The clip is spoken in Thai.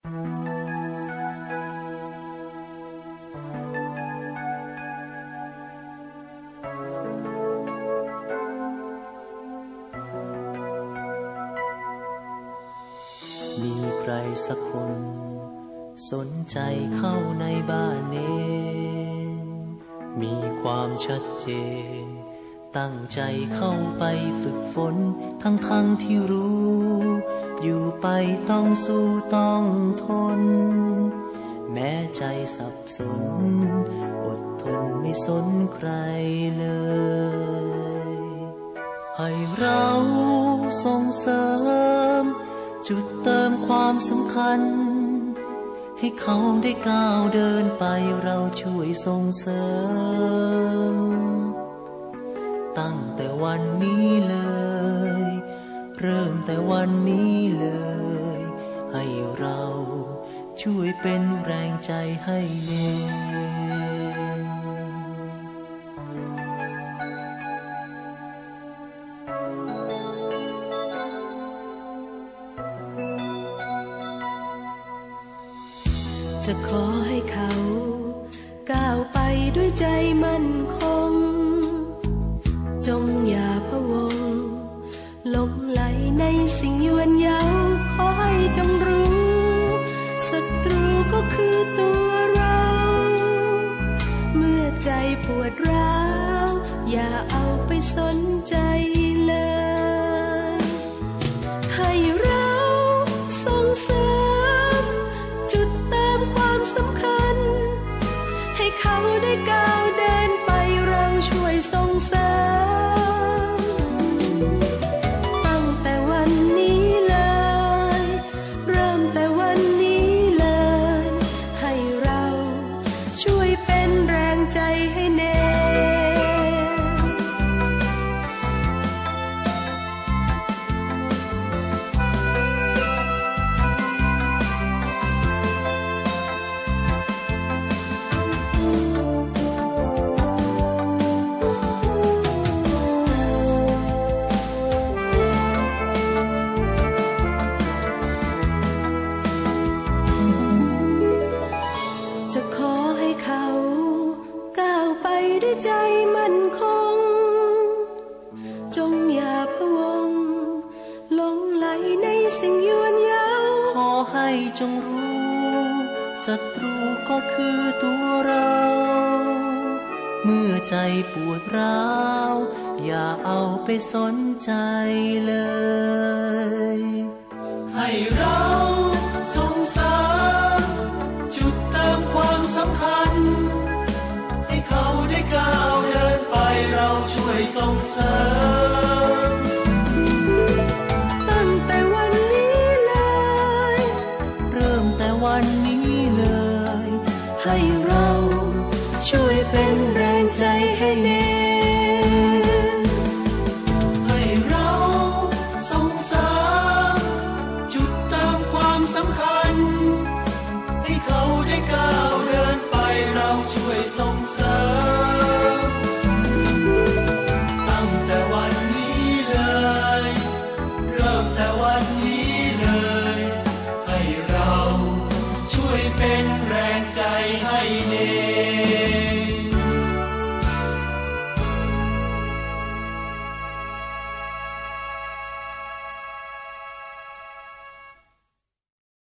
มีใครสักคนสนใจเข้าในบ้านเนรมีความชัดเจนตั้งใจเข้าไปฝึกฝนทั้งที่รู้อยู่ไปต้องสู้ต้องทนแม้ใจสับสนอดทนไม่สนใครเลยให้เราส่งเสริมจุดเติมความสำคัญให้เขาได้ก้าวเดินไปเราช่วยส่งเสริมตั้งแต่วันนี้เลยเริ่มแต่วันนี้เลยให้เราช่วยเป็นแรงใจให้เนจะขอให้เขาก้าวไปด้วยใจมั่นคงจงอย่าพะวงหลงไหลในสิ่งยวนเย้าขอให้จงรู้ศัตรูก็คือตัวเราเมื่อใจปวดร้าวอย่าเอาไปสนใจเลยให้เราส่งเสริมจุดเติมความสำคัญให้เขาได้ก้าวเดินไปเราช่วยส่งเสริมตั้งแต่วันนี้เลยเริ่มแต่วันนี้เลยให้เราช่วยเป็นแรงใจให้เนจะขอให้เขาก้าวไปด้วยใจมั่นคงจงอย่าพะวงหลงไหลในสิ่งยวนเย้าขอให้จงรู้ศัตรูก็คือตัวเราเมื่อใจปวดร้าวอย่าเอาไปสนใจเลยให้เราส่งเสริมจุดเติมความสำคัญให้เขาได้ก้าวเดินไปเราช่วยส่งเสริมตั้งแต่วันนี้เลยเริ่มแต่วันนี้เลยให้เราช่วยเป็นแรงใจให้เนให้เราส่งเสริมจุดเติมความสำคัญให้เขาได้ก้าวเดินไปเราช่วยส่งเสริม